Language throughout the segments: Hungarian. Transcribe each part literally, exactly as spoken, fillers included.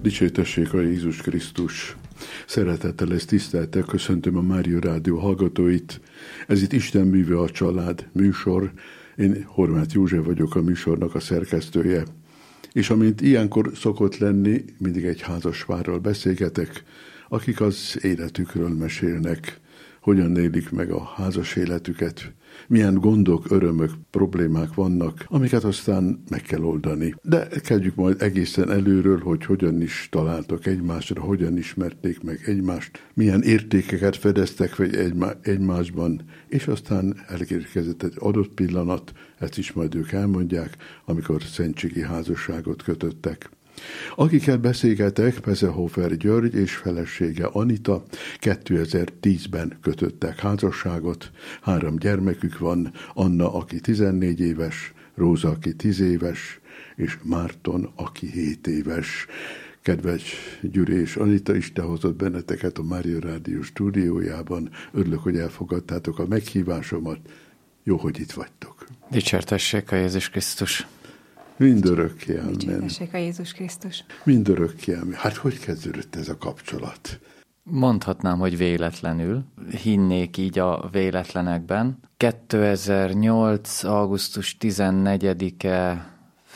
Dicsértessék a Jézus Krisztus! Szeretettel és tisztelettel köszöntöm a Mária Rádió hallgatóit. Ez itt Isten műve a család műsor. Én Horváth József vagyok, a műsornak a szerkesztője. És amint ilyenkor szokott lenni, mindig egy házaspárral beszélgetek, akik az életükről mesélnek, hogyan élik meg a házas életüket, milyen gondok, örömök, problémák vannak, amiket aztán meg kell oldani. De kezdjük majd egészen előről, hogy hogyan is találtak egymásra, hogyan ismerték meg egymást, milyen értékeket fedeztek fel egymásban, és aztán elérkezett egy adott pillanat, ezt is majd ők elmondják, amikor szentségi házasságot kötöttek. Akikkel beszélgetek, Pezehofer György és felesége Anita kétezer-tízben kötöttek házasságot. Három gyermekük van, Anna, aki tizennégy éves, Róza, aki tíz éves, és Márton, aki hét éves. Kedves Gyuri és Anita, Isten hozott benneteket a Mária Rádió stúdiójában. Örülök, hogy elfogadtátok a meghívásomat. Jó, hogy itt vagytok. Dicsértessék a Jézus Krisztus! Mindörökké amen. Dicsértessék a Jézus Krisztus. Mindörökké amen. Hát hogy kezdődött ez a kapcsolat? Mondhatnám, hogy véletlenül. Hinnék így a véletlenekben. kétezer-nyolc. augusztus tizennegyedike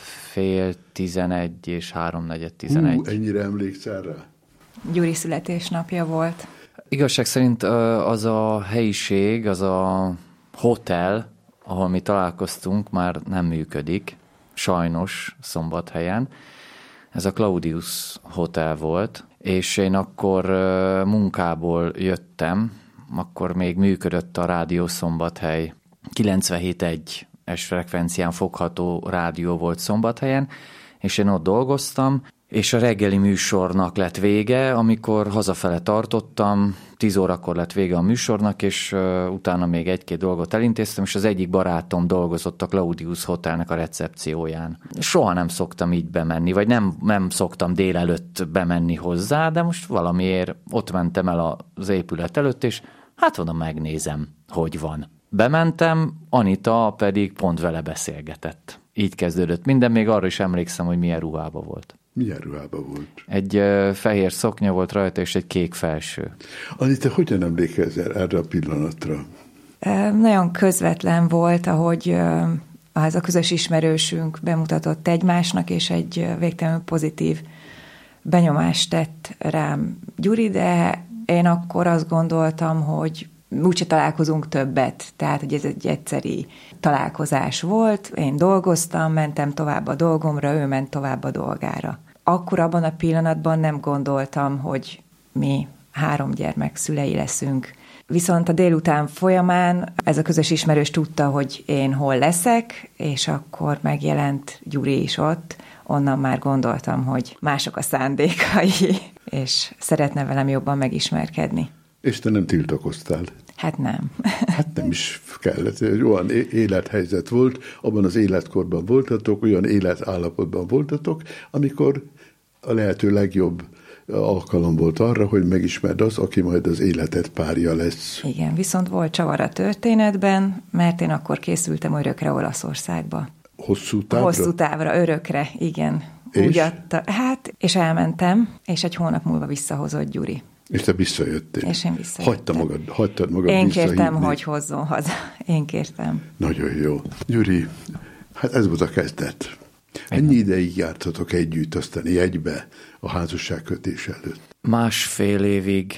fél tizenegy és háromnegyed tizenegy. Hú, ennyire emlékszel rá? Gyuri születésnapja volt. Igazság szerint az a helyiség, az a hotel, ahol mi találkoztunk, már nem működik. Sajnos Szombathelyen. Ez a Claudius Hotel volt, és én akkor munkából jöttem, akkor még működött a Rádió Szombathely. kilencvenhét egész egy-es frekvencián fogható rádió volt Szombathelyen, és én ott dolgoztam, és a reggeli műsornak lett vége, amikor hazafele tartottam, tíz órakor lett vége a műsornak, és uh, utána még egy-két dolgot elintéztem, és az egyik barátom dolgozott a Claudius Hotelnek a recepcióján. Soha nem szoktam így bemenni, vagy nem, nem szoktam délelőtt bemenni hozzá, de most valamiért ott mentem el az épület előtt, és hát oda megnézem, hogy van. Bementem, Anita pedig pont vele beszélgetett. Így kezdődött minden, még arra is emlékszem, hogy milyen ruhában volt. Milyen ruhában volt? Egy uh, fehér szoknya volt rajta, és egy kék felső. Anita, hogyan emlékezel erre a pillanatra? E, nagyon közvetlen volt, ahogy uh, az a közös ismerősünk bemutatott egymásnak, és egy uh, végtelenül pozitív benyomást tett rám Gyuri, de én akkor azt gondoltam, hogy úgyse találkozunk többet, tehát hogy ez egy egyszeri találkozás volt, én dolgoztam, mentem tovább a dolgomra, ő ment tovább a dolgára. Akkor abban a pillanatban nem gondoltam, hogy mi három gyermek szülei leszünk. Viszont a délután folyamán ez a közös ismerős tudta, hogy én hol leszek, és akkor megjelent Gyuri is ott, onnan már gondoltam, hogy mások a szándékai, és szeretne velem jobban megismerkedni. És te nem tiltakoztál? Hát nem. Hát nem is kellett. Egy olyan élethelyzet volt, abban az életkorban voltatok, olyan életállapotban voltatok, amikor a lehető legjobb alkalom volt arra, hogy megismerd az, aki majd az életed párja lesz. Igen, viszont volt csavar a történetben, mert én akkor készültem örökre Olaszországba. Hosszú távra? Hosszú távra, örökre, igen. És? Úgy adta, hát, és elmentem, és egy hónap múlva visszahozott Gyuri. És te visszajöttél. És én visszajöttem. Hagyta magad, hagytad magad Én visszahívni. kértem, hogy hozzon haza. Én kértem. Nagyon jó. Gyuri, hát ez volt a kezdet. Ennyi ideig jártatok együtt, aztán egybe a házasságkötés előtt? Másfél évig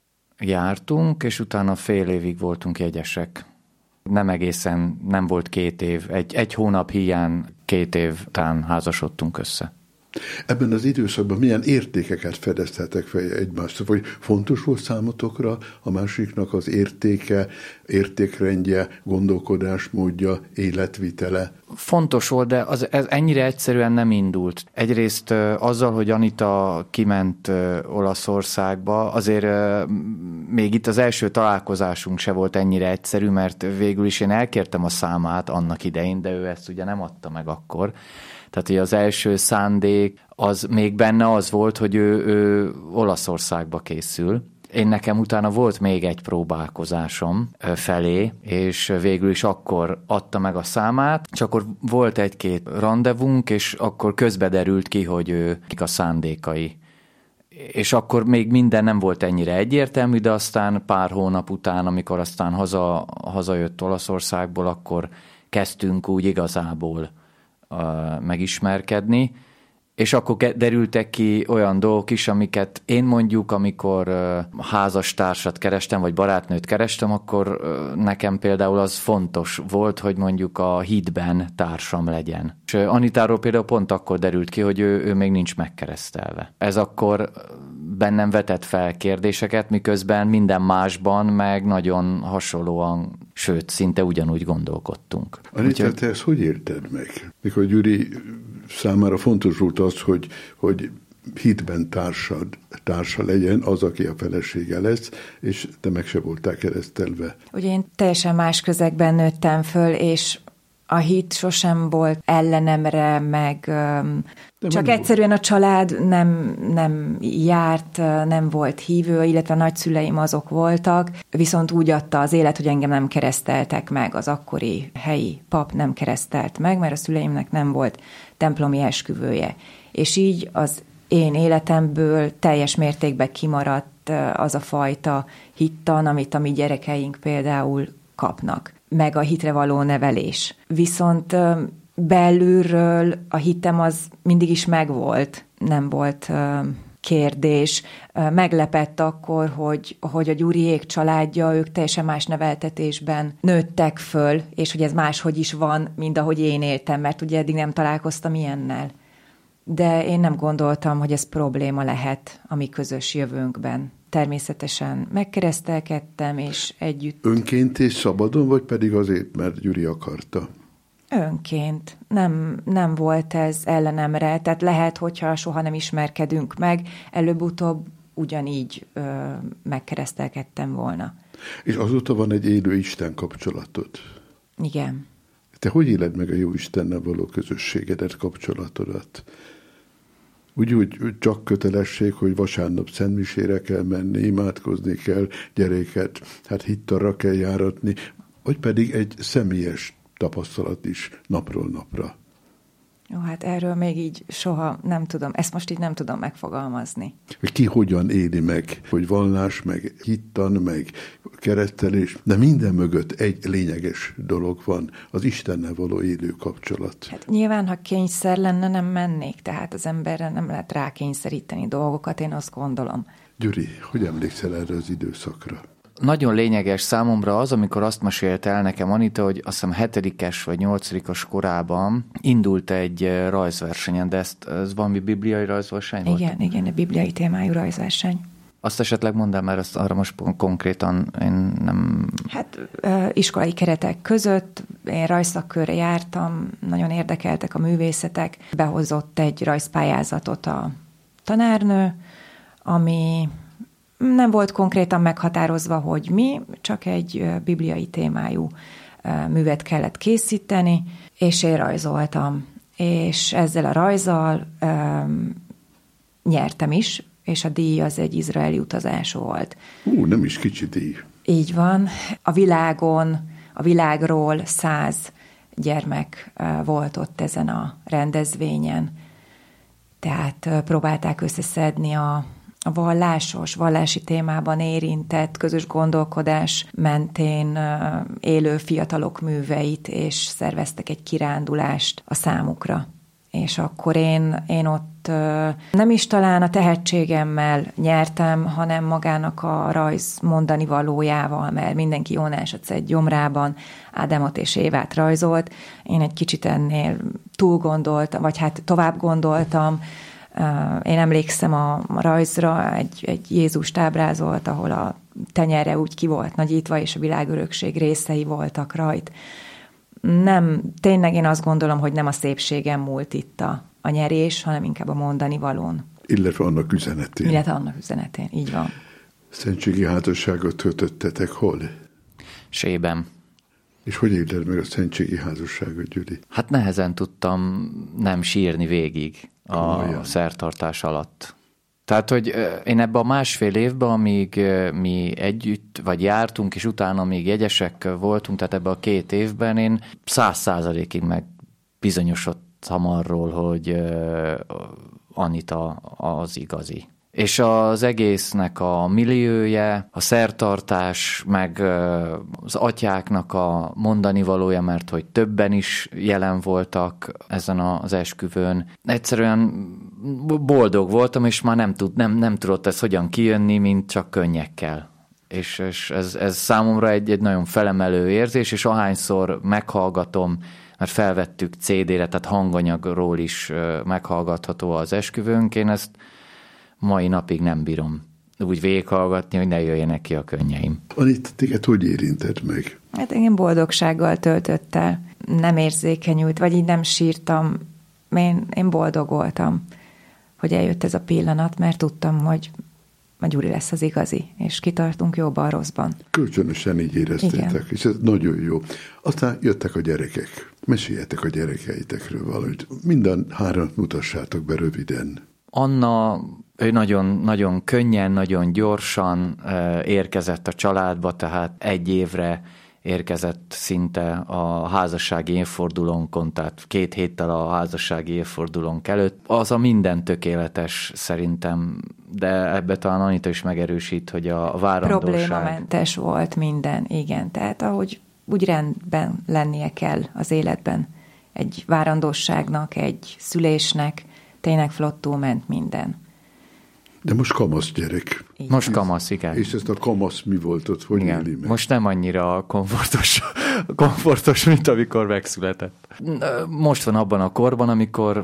jártunk, és utána fél évig voltunk jegyesek. Nem egészen, nem volt két év. Egy, egy hónap hiány két év után házasodtunk össze. Ebben az időszakban milyen értékeket fedeztetek fel egymást? Vagy fontos volt számotokra a másiknak az értéke, értékrendje, gondolkodásmódja, életvitele? Fontos volt, de az, ez ennyire egyszerűen nem indult. Egyrészt azzal, hogy Anita kiment Olaszországba, azért még itt az első találkozásunk se volt ennyire egyszerű, mert végül is én elkértem a számát annak idején, de ő ezt ugye nem adta meg akkor. Tehát, hogy az első szándék, az még benne az volt, hogy ő, ő Olaszországba készül. Én nekem utána volt még egy próbálkozásom felé, és végül is akkor adta meg a számát, és akkor volt egy-két randevunk, és akkor közbe derült ki, hogy ő, kik a szándékai és akkor még minden nem volt ennyire egyértelmű, de aztán pár hónap után, amikor aztán haza, hazajött Olaszországból, akkor kezdtünk úgy igazából uh, megismerkedni, és akkor derültek ki olyan dolgok is, amiket én mondjuk, amikor uh, házastársat kerestem, vagy barátnőt kerestem, akkor uh, nekem például az fontos volt, hogy mondjuk a hitben társam legyen. És uh, Anitáról például pont akkor derült ki, hogy ő, ő még nincs megkeresztelve. Ez akkor bennem vetett fel kérdéseket, miközben minden másban meg nagyon hasonlóan, sőt, szinte ugyanúgy gondolkodtunk. Anita, Úgyhogy... te ezt hogy érted meg? Mikor Gyuri számára fontos volt az, hogy, hogy hitben társad, társa legyen az, aki a felesége lesz, és te meg se voltál keresztelve. Ugye én teljesen más közegben nőttem föl, és a hit sosem volt ellenemre, meg De csak egyszerűen a család nem, nem járt, nem volt hívő, illetve a nagyszüleim azok voltak, viszont úgy adta az élet, hogy engem nem kereszteltek meg, az akkori helyi pap nem keresztelt meg, mert a szüleimnek nem volt templomi esküvője. És így az én életemből teljes mértékben kimaradt az a fajta hittan, amit a mi gyerekeink például kapnak, meg a hitre való nevelés. Viszont belülről a hitem az mindig is megvolt, nem volt kérdés. Meglepett akkor, hogy, hogy a Gyuriék családja, ők teljesen más neveltetésben nőttek föl, és hogy ez máshogy is van, mint ahogy én éltem, mert ugye eddig nem találkoztam ilyennel. De én nem gondoltam, hogy ez probléma lehet a mi közös jövőnkben. Természetesen megkeresztelkedtem, és együtt... Önként és szabadon, vagy pedig azért, mert Gyuri akarta? Önként. Nem, nem volt ez ellenemre, tehát lehet, hogyha soha nem ismerkedünk meg, előbb-utóbb ugyanígy ö, megkeresztelkedtem volna. És azóta van egy élő Isten kapcsolatod? Igen. Te hogy éled meg a jó Istennel való közösségedet, kapcsolatodat? Úgy, hogy csak kötelesség, hogy vasárnap szentmisére kell menni, imádkozni kell, gyeréket, hát hittarra kell járatni, vagy pedig egy személyes tapasztalat is napról napra. Jó, hát erről még így soha nem tudom, ezt most így nem tudom megfogalmazni. Ki hogyan éli meg, hogy vallás, meg hittan, meg keresztelés, de minden mögött egy lényeges dolog van, az Istennel való élő kapcsolat. Hát nyilván, ha kényszer lenne, nem mennék, tehát az emberre nem lehet rákényszeríteni dolgokat, én azt gondolom. Gyuri, hogy emlékszel erre az időszakra? Nagyon lényeges számomra az, amikor azt mesélte el nekem Anita, hogy azt hiszem hetedikes vagy nyolcadikos korában indult egy rajzversenyen, de ezt, ez valami bibliai rajzverseny volt? Igen, igen, a bibliai témájú rajzverseny. Azt esetleg mondd, mert azt arra most konkrétan én nem... Hát iskolai keretek között én rajzszakkörre jártam, nagyon érdekeltek a művészetek. Behozott egy rajzpályázatot a tanárnő, ami nem volt konkrétan meghatározva, hogy mi, csak egy bibliai témájú művet kellett készíteni, és én rajzoltam. És ezzel a rajzzal um, nyertem is, és a díj az egy izraeli utazás volt. Ú, nem is kicsi díj. Így van. A világon, a világról száz gyermek volt ott ezen a rendezvényen. Tehát próbálták összeszedni a a vallásos, vallási témában érintett közös gondolkodás mentén élő fiatalok műveit, és szerveztek egy kirándulást a számukra. És akkor én, én ott nem is talán a tehetségemmel nyertem, hanem magának a rajz mondani valójával, mert mindenki Jónásat szed gyomrában, Ádámot és Évát rajzolt. Én egy kicsit ennél túl gondoltam, vagy hát tovább gondoltam. Én emlékszem a rajzra, egy, egy Jézust ábrázolt, ahol a tenyere úgy ki volt nagyítva, és a világörökség részei voltak rajt. Nem, tényleg én azt gondolom, hogy nem a szépségen múlt itt a, a nyerés, hanem inkább a mondani valón. Illetve annak üzenetén. Illetve annak üzenetén, így van. Szentségi házasságot kötöttetek hol? Sében. És hogy élted meg a szentségi házasságot, Gyuri? Hát nehezen tudtam nem sírni végig a Olyan. szertartás alatt. Tehát, hogy én ebben a másfél évben, amíg mi együtt, vagy jártunk, és utána még jegyesek voltunk, tehát ebben a két évben én száz százalékig meg bizonyosodtam arról, hogy Anita az igazi. És az egésznek a milliója, a szertartás, meg az atyáknak a mondani valója, mert hogy többen is jelen voltak ezen az esküvőn. Egyszerűen boldog voltam, és már nem, tud, nem, nem tudott ez hogyan kijönni, mint csak könnyekkel. És, és ez, ez számomra egy, egy nagyon felemelő érzés, és ahányszor meghallgatom, mert felvettük cé dére, tehát hanganyagról is meghallgatható az esküvőnk, én ezt mai napig nem bírom úgy végighallgatni, hogy ne jöjjenek ki a könnyeim. Anita, téged hogy érintett meg? Hát én boldogsággal töltött el. Nem érzékenyült, vagy így nem sírtam. Én, én boldog voltam, hogy eljött ez a pillanat, mert tudtam, hogy a Gyuri lesz az igazi, és kitartunk jóban a rosszban. Kölcsönösen így éreztétek, igen. És ez nagyon jó. Aztán jöttek a gyerekek. Meséljetek a gyerekeitekről valamit. Minden három mutassátok be röviden. Anna, ő nagyon, nagyon könnyen, nagyon gyorsan érkezett a családba, tehát egy évre érkezett szinte a házassági évfordulónkon, tehát két héttel a házassági évfordulónk előtt. Az a minden tökéletes szerintem, de ebbe talán Anita is megerősít, hogy a várandóság... Problémamentes volt minden, igen. Tehát ahogy úgy rendben lennie kell az életben egy várandóságnak, egy szülésnek, tényleg flottul ment minden. De most kamasz gyerek. Igen. Most kamasz, igen. És ezt a kamasz mi volt ott, hogy éli meg? Most nem annyira komfortos, komfortos, mint amikor megszületett. Most van abban a korban, amikor...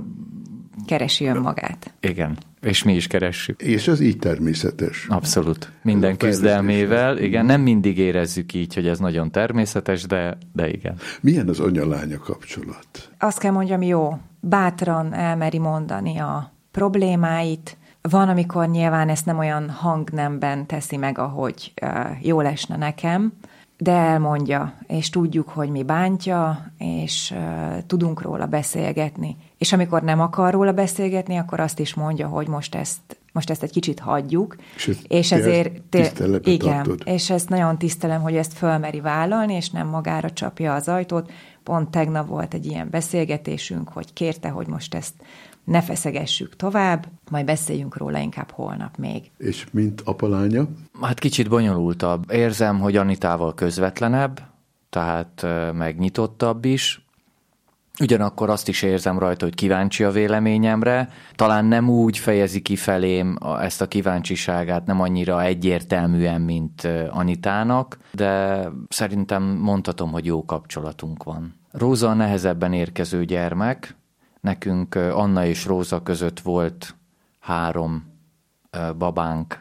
Keresi önmagát. Igen, és mi is keressük. És ez így természetes. Abszolút. Minden küzdelmével, igen, nem mindig érezzük így, hogy ez nagyon természetes, de, de igen. Milyen az anya-lánya kapcsolat? Azt kell mondjam, jó. Bátran elmeri mondani a problémáit. Van, amikor nyilván ezt nem olyan hangnemben teszi meg, ahogy uh, jól esne nekem, de elmondja, és tudjuk, hogy mi bántja, és uh, tudunk róla beszélgetni. És amikor nem akar róla beszélgetni, akkor azt is mondja, hogy most ezt, most ezt egy kicsit hagyjuk. És, és ezért tiszteletbe igen, tartod. És ezt nagyon tisztelem, hogy ezt fölmeri vállalni, és nem magára csapja az ajtót. Pont tegnap volt egy ilyen beszélgetésünk, hogy kérte, hogy most ezt ne feszegessük tovább, majd beszéljünk róla inkább holnap még. És mint apalánya? Hát kicsit bonyolultabb. Érzem, hogy Anitával közvetlenebb, tehát megnyitottabb is. Ugyanakkor azt is érzem rajta, hogy kíváncsi a véleményemre. Talán nem úgy fejezi ki felém ezt a kíváncsiságát, nem annyira egyértelműen, mint Anitának, de szerintem mondhatom, hogy jó kapcsolatunk van. Róza a nehezebben érkező gyermek. Nekünk Anna és Róza között volt három babánk,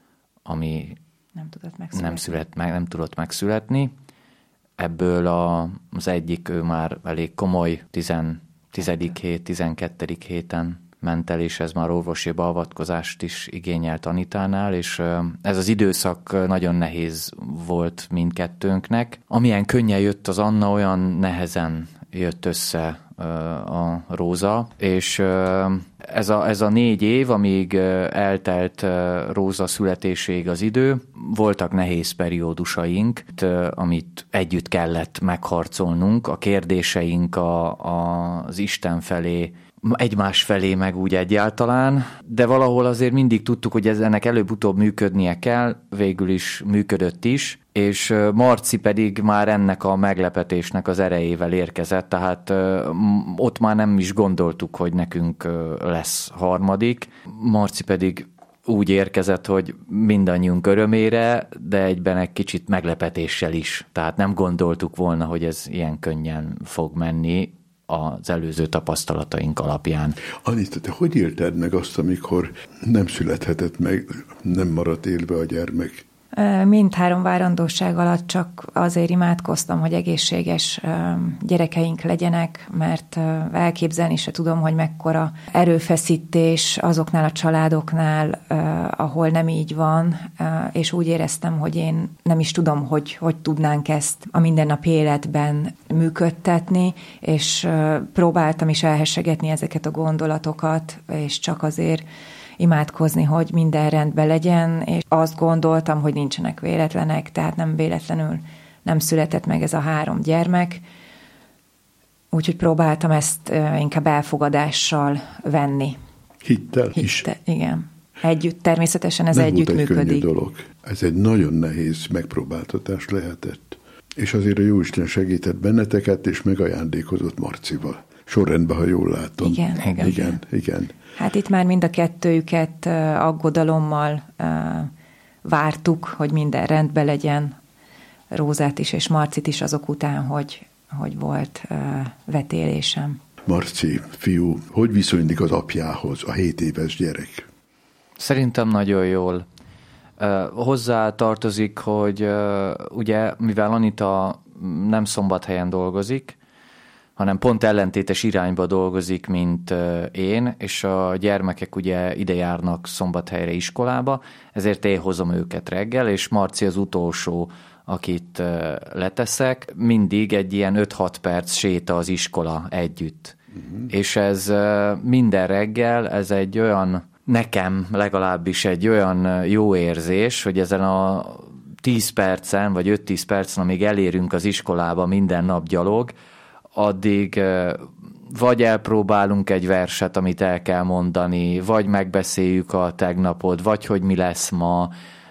ami nem tudott megszületni. Nem, szület, meg, nem tudott megszületni. Ebből a, az egyik ő már elég komoly, tizen, tizedik hét, tizenkettedik héten ment el, és ez már orvosi beavatkozást is igényelt Anitánál, és ez az időszak nagyon nehéz volt mindkettőnknek. Amilyen könnyen jött az Anna, olyan nehezen jött össze a Róza, és ez a, ez a négy év, amíg eltelt Róza születéséig az idő, voltak nehéz periódusaink, amit együtt kellett megharcolnunk, a kérdéseink a, a, az Isten felé, egymás felé meg úgy egyáltalán, de valahol azért mindig tudtuk, hogy ez ennek előbb-utóbb működnie kell, végül is működött is, és Marci pedig már ennek a meglepetésnek az erejével érkezett, tehát ott már nem is gondoltuk, hogy nekünk lesz harmadik. Marci pedig úgy érkezett, hogy mindannyiunk örömére, de egyben egy kicsit meglepetéssel is. Tehát nem gondoltuk volna, hogy ez ilyen könnyen fog menni az előző tapasztalataink alapján. Anita, te hogy élted meg azt, amikor nem születhetett meg, nem maradt élve a gyermek? Mindhárom várandóság alatt csak azért imádkoztam, hogy egészséges gyerekeink legyenek, mert elképzelni se tudom, hogy mekkora erőfeszítés azoknál a családoknál, ahol nem így van, és úgy éreztem, hogy én nem is tudom, hogy hogy tudnánk ezt a mindennapi életben működtetni, és próbáltam is elhessegetni ezeket a gondolatokat, és csak azért imádkozni, hogy minden rendben legyen, és azt gondoltam, hogy nincsenek véletlenek, tehát nem véletlenül nem született meg ez a három gyermek, úgyhogy próbáltam ezt inkább elfogadással venni. Hittel Hitte, is. Igen. Együtt, természetesen ez nem együtt volt egy működik. könnyű dolog. Ez egy nagyon nehéz megpróbáltatás lehetett. És azért a Jóisten segített benneteket, és megajándékozott Marcival. Sorrendben, ha jól látom. Igen. Igen. Igen, igen. Hát itt már mind a kettőjüket aggodalommal vártuk, hogy minden rendben legyen. Rózát is és Marcit is azok után, hogy, hogy volt vetélésem. Marci, fiú, hogy viszonylik az apjához a hét éves gyerek? Szerintem nagyon jól. Hozzá tartozik, hogy ugye, mivel Anita nem Szombathelyen dolgozik, hanem pont ellentétes irányba dolgozik, mint én, és a gyermekek ugye ide járnak Szombathelyre iskolába, ezért én hozom őket reggel, és Marci az utolsó, akit leteszek, mindig egy ilyen öt-hat perc séta az iskola együtt. Uh-huh. És ez minden reggel, ez egy olyan, nekem legalábbis egy olyan jó érzés, hogy ezen a tíz percen, vagy öt-tíz percen, amíg elérünk az iskolába minden nap gyalog, addig vagy elpróbálunk egy verset, amit el kell mondani, vagy megbeszéljük a tegnapot, vagy hogy mi lesz ma.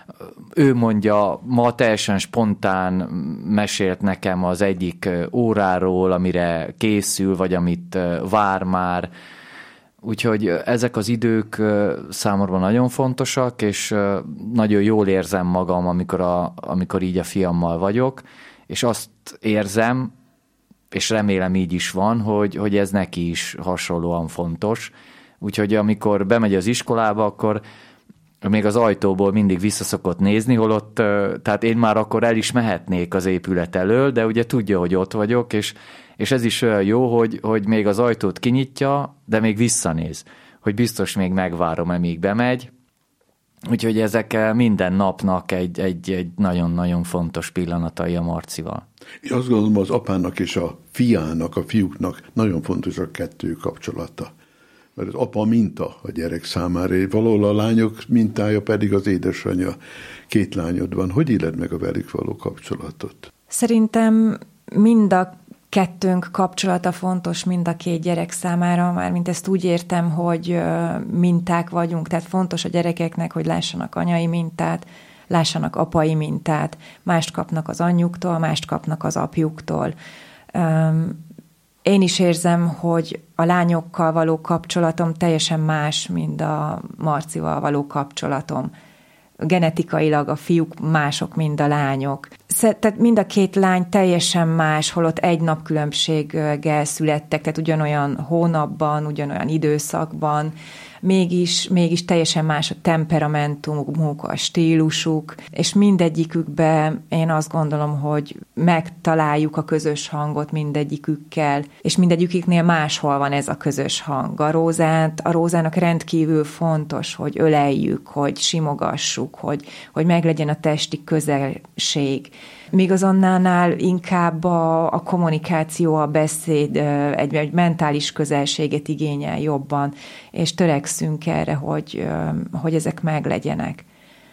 Ő mondja, ma teljesen spontán mesélt nekem az egyik óráról, amire készül, vagy amit vár már. Úgyhogy ezek az idők számomra nagyon fontosak, és nagyon jól érzem magam, amikor, a, amikor így a fiammal vagyok, és azt érzem, és remélem így is van, hogy, hogy ez neki is hasonlóan fontos. Úgyhogy amikor bemegy az iskolába, akkor még az ajtóból mindig visszaszokott nézni, holott, tehát én már akkor el is mehetnék az épület elől, de ugye tudja, hogy ott vagyok, és, és ez is olyan jó, hogy, hogy még az ajtót kinyitja, de még visszanéz, hogy biztos még megvárom, amíg bemegy. Úgyhogy ezek minden napnak egy, egy, egy nagyon-nagyon fontos pillanatai a Marcival. Én azt gondolom, az apának és a fiának, a fiúknak nagyon fontos a kettő kapcsolata. Mert az apa minta a gyerek számára, valahol a lányok mintája pedig az édesanyja. Két lányod van. Hogy éled meg a velük való kapcsolatot? Szerintem mind a kettőnk kapcsolata fontos mind a két gyerek számára, mármint ezt úgy értem, hogy minták vagyunk, tehát fontos a gyerekeknek, hogy lássanak anyai mintát, lássanak apai mintát, mást kapnak az anyjuktól, mást kapnak az apjuktól. Én is érzem, hogy a lányokkal való kapcsolatom teljesen más, mint a Marcival való kapcsolatom. Genetikailag a fiúk mások, mint a lányok. Tehát mind a két lány teljesen más, holott egy nap különbséggel születtek, tehát ugyanolyan hónapban, ugyanolyan időszakban, mégis, mégis teljesen más a temperamentumuk, a stílusuk, és mindegyikükben én azt gondolom, hogy megtaláljuk a közös hangot mindegyikükkel, és mindegyiküknél máshol van ez a közös hang. A Rózát, a Rózának rendkívül fontos, hogy öleljük, hogy simogassuk, hogy, hogy meglegyen a testi közelség. Míg az Annánál inkább a, a kommunikáció, a beszéd egy, egy mentális közelséget igényel jobban, és törekszünk erre, hogy, hogy ezek meglegyenek.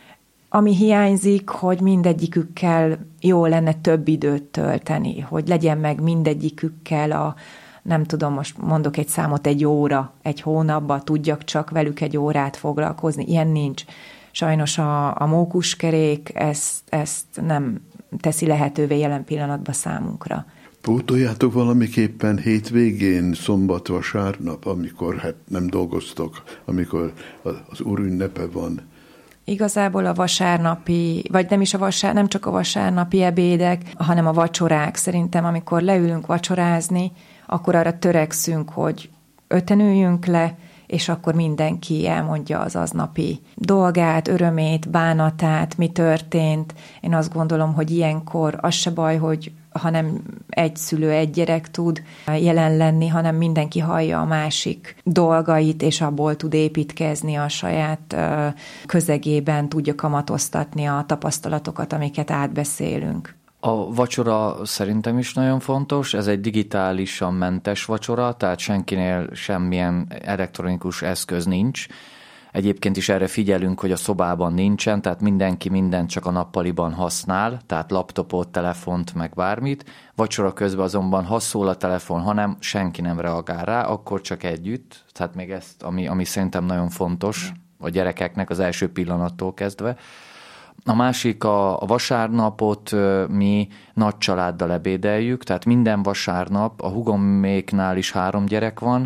Ami hiányzik, hogy mindegyikükkel jó lenne több időt tölteni, hogy legyen meg mindegyikükkel a, nem tudom, most mondok egy számot, egy óra, egy hónapban tudjak csak velük egy órát foglalkozni. Ilyen nincs. Sajnos a, a mókuskerék ezt, ezt nem teszi lehetővé jelen pillanatban számunkra. Pótoljátok valamiképpen hétvégén, szombat, vasárnap, amikor hát nem dolgoztok, amikor az Úr ünnepe van? Igazából a vasárnapi, vagy nem is a vasár, nem csak a vasárnapi ebédek, hanem a vacsorák. Szerintem, amikor leülünk vacsorázni, akkor arra törekszünk, hogy öten üljünk le, és akkor mindenki elmondja az aznapi dolgát, örömét, bánatát, mi történt. Én azt gondolom, hogy ilyenkor az se baj, hogy hanem egy szülő, egy gyerek tud jelen lenni, hanem mindenki hallja a másik dolgait, és abból tud építkezni a saját közegében, tudja kamatoztatni a tapasztalatokat, amiket átbeszélünk. A vacsora szerintem is nagyon fontos, ez egy digitálisan mentes vacsora, tehát senkinél semmilyen elektronikus eszköz nincs. Egyébként is erre figyelünk, hogy a szobában nincsen, tehát mindenki mindent csak a nappaliban használ, tehát laptopot, telefont, meg bármit. Vacsora közben azonban, ha szól a telefon, hanem senki nem reagál rá, akkor csak együtt. Tehát még ezt, ami, ami szerintem nagyon fontos, a gyerekeknek az első pillanattól kezdve. A másik, a vasárnapot mi nagy családdal ebédeljük, tehát minden vasárnap a hugoméknál is három gyerek van,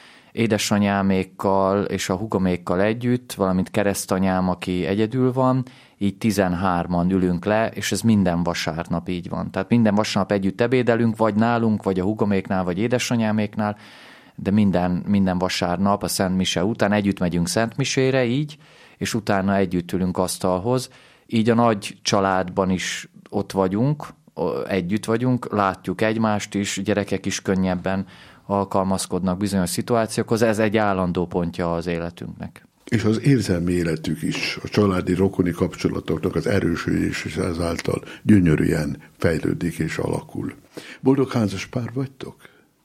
édesanyámékkal és a hugomékkal együtt, valamint keresztanyám, aki egyedül van, így tizenhárman ülünk le, és ez minden vasárnap így van. Tehát minden vasárnap együtt ebédelünk, vagy nálunk, vagy a hugoméknál, vagy édesanyáméknál, de minden, minden vasárnap a Szent Mise után együtt megyünk Szent Misére így, és utána együtt ülünk asztalhoz. Így a nagy családban is ott vagyunk, együtt vagyunk, látjuk egymást is, gyerekek is könnyebben alkalmazkodnak bizonyos szituációkhoz, ez egy állandó pontja az életünknek. És az érzelmi életük is, a családi rokoni kapcsolatoknak az erősödés és ezáltal gyönyörűen fejlődik és alakul. Boldog házas pár vagytok?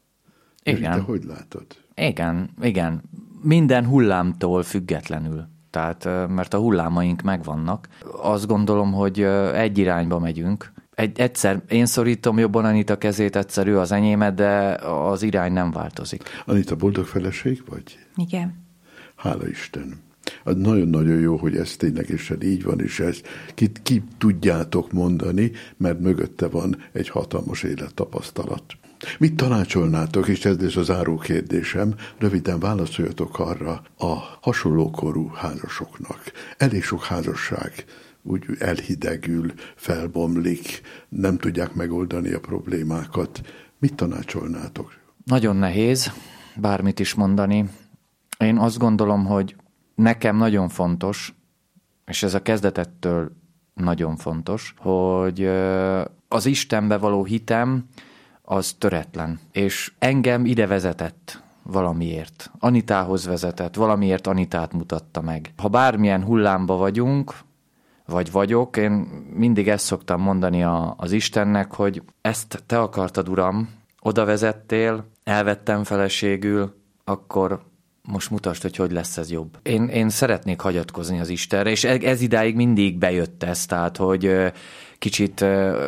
Igen. Te hogy látod? Igen, igen. Minden hullámtól függetlenül. Tehát, mert a hullámaink megvannak. Azt gondolom, hogy egy irányba megyünk. Egy, egyszer én szorítom jobban Anita kezét, egyszer ő az enyémet, de az irány nem változik. Anita, boldog feleség vagy? Igen. Hála Isten. Az nagyon-nagyon jó, hogy ez ténylegesen így van, és ezt ki, ki tudjátok mondani, mert mögötte van egy hatalmas élettapasztalat. Mit tanácsolnátok, és ez lesz a záró kérdésem, röviden válaszoljatok arra a hasonlókorú házasoknak. Elég sok házasság úgy elhidegül, felbomlik, nem tudják megoldani a problémákat. Mit tanácsolnátok? Nagyon nehéz bármit is mondani. Én azt gondolom, hogy nekem nagyon fontos, és ez a kezdetettől nagyon fontos, hogy az Istenbe való hitem az töretlen, és engem ide vezetett valamiért. Anitához vezetett, valamiért Anitát mutatta meg. Ha bármilyen hullámba vagyunk, vagy vagyok, én mindig ezt szoktam mondani a, az Istennek, hogy ezt te akartad, Uram, oda vezettél, elvettem feleségül, akkor most mutasd, hogy hogy lesz ez jobb. Én, én szeretnék hagyatkozni az Istenre, és ez idáig mindig bejött ez, tehát, hogy kicsit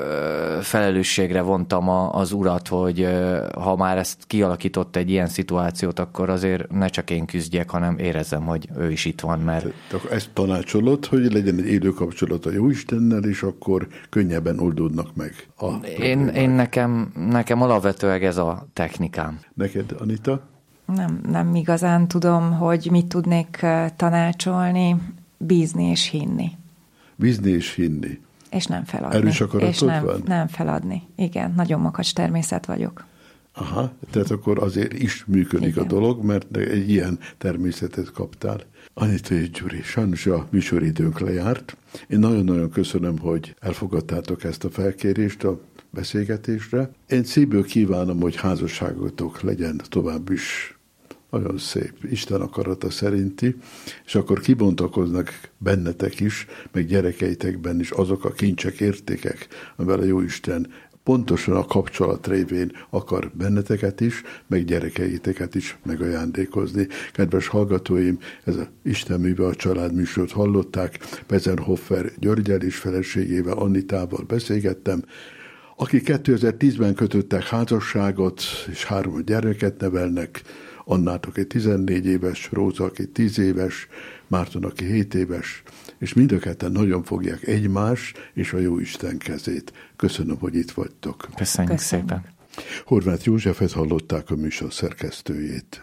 felelősségre vontam az Urat, hogy ha már ezt kialakított egy ilyen szituációt, akkor azért ne csak én küzdjek, hanem érezzem, hogy ő is itt van, mert... Te, te ezt tanácsolod, hogy legyen egy élő kapcsolat a Jóistennel, és akkor könnyebben oldódnak meg a én, én nekem, nekem alapvetően ez a technikám. Neked, Anita? Nem, nem igazán tudom, hogy mit tudnék tanácsolni, bízni és hinni. Bízni és hinni. És nem feladni. Erős akaratod és nem, van? nem feladni. Igen, nagyon makacs természet vagyok. Aha, tehát akkor azért is működik Igen. a dolog, mert egy ilyen természetet kaptál. Anita és Gyuri, sajnos a műsoridőnk lejárt. Én nagyon-nagyon köszönöm, hogy elfogadtátok ezt a felkérést a beszélgetésre. Én szívből kívánom, hogy házasságotok legyen tovább is nagyon szép, Isten akarata szerinti, és akkor kibontakoznak bennetek is, meg gyerekeitekben is azok a kincsek, értékek, amivel a Jóisten pontosan a kapcsolat révén akar benneteket is, meg gyerekeiteket is megajándékozni. Kedves hallgatóim, ez az Isten műve a családműsort hallották, Pezenhofer Györgyel és feleségével, Anitával beszélgettem, akik kétezer-tízben kötöttek házasságot, és három gyermeket nevelnek, Annát, aki tizennégy éves, Róza, aki tíz éves, Márton, aki hét éves, és mind a ketten nagyon fogják egymás és a Jóisten kezét. Köszönöm, hogy itt vagytok. Köszönjük Köszönjük. szépen. Horváth Józsefet hallották, a műsor szerkesztőjét.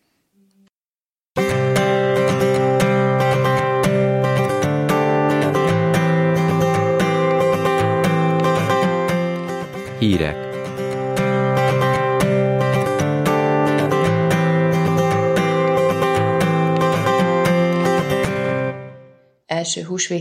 Hírek. Első húsvét